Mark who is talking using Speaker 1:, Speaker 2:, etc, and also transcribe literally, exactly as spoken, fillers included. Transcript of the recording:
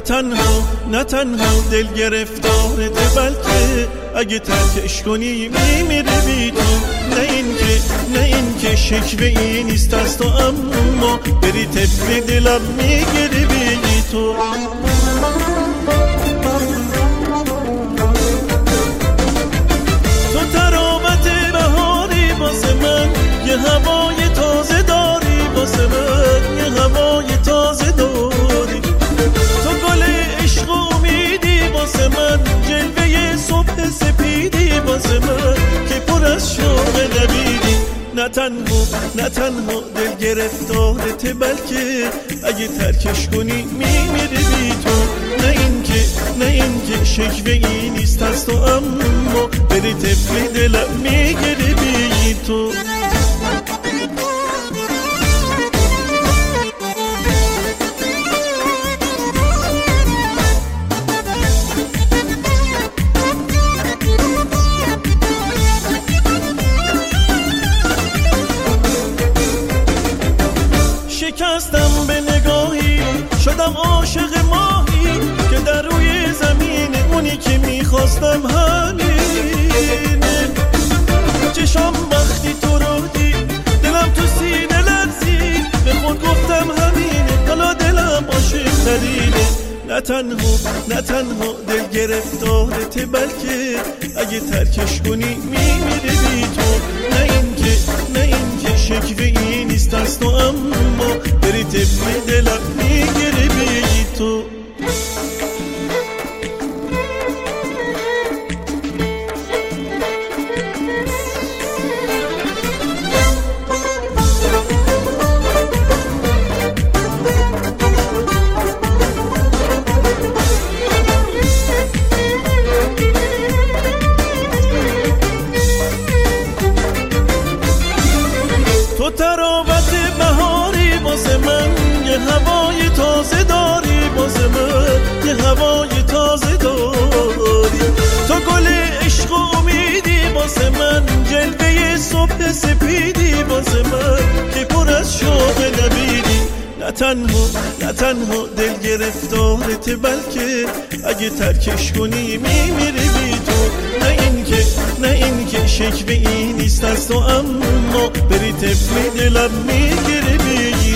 Speaker 1: تنها نه تنها دل گرفتارته، بلکه اگه ترکش کنی میمیره بی تو. نه این که نه این که شکوه ای نیست از تو، اما بری طفل دلم میگیره بی تو. تو تراوت بهاری واسه من، یه هوای تازه داری واسه من، یه هوای تازه داری. تو گل عشق و امیدی واسه من، جلوه صبح سپیدی واسه من که پر از شوق نبیدی. نه تنها نه تنها دل گرفتارته، بلکه اگه ترکش کنی میمیره بی تو. نه این که نه این که شکوه ای نیست از تو، اما بری طفل دلم میگیره بی تو. شکستم به نگاهی، شدم عاشق ماهی که در روی زمین، اونی که میخواستم همینه. چشم وقتی تو رو دید، دلم تو سینه لرزید، به خود گفتم همینه، حالا دلم عاشق ترینه. نه تنها نه تنها دل گرفتارته، بلکه اگه ترکش کنی میمیره بی تو. نه این که نه این که شکوه ای نیست از تو، اما بری طفل دلم میگیره بی تو. تو تراوت بهاری واسه من، یه هوای تازه داری واسه من، یه هوای تازه داری. تو گل عشق و امیدی واسه من، جلوه صبح سپیدی واسه من که پر از شوق نبیدی. نه تنها نه تنها دل گرفتارته، بلکه اگه ترکش کنی میمیره بی تو. نه این که نه این که شکوه ای نیست از تو، اما بری طفل دلم میگیره بی